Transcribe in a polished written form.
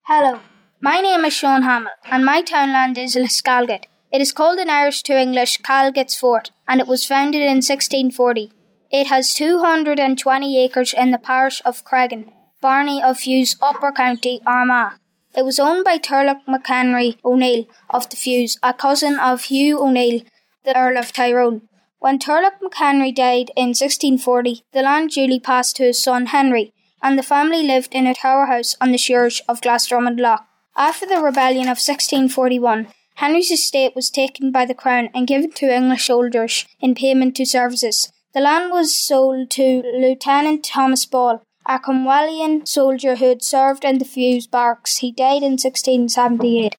Hello, my name is Sean Hamill, and my townland is Liscalgate. It is called in Irish to English Calgate's Fort, and it was founded in 1640. It has 220 acres in the parish of Cregan, Barney of Fuse, Upper County, Armagh. It was owned by Turlough McHenry O'Neill of the Fuse, a cousin of Hugh O'Neill, the Earl of Tyrone. When Turlough McHenry died in 1640, the land duly passed to his son Henry, and the family lived in a tower house on the shores of Glasdrumond Lough. After the rebellion of 1641, Henry's estate was taken by the Crown and given to English soldiers in payment to services. The land was sold to Lieutenant Thomas Ball, a Cromwellian soldier who had served in the Fuse barracks. He died in 1678.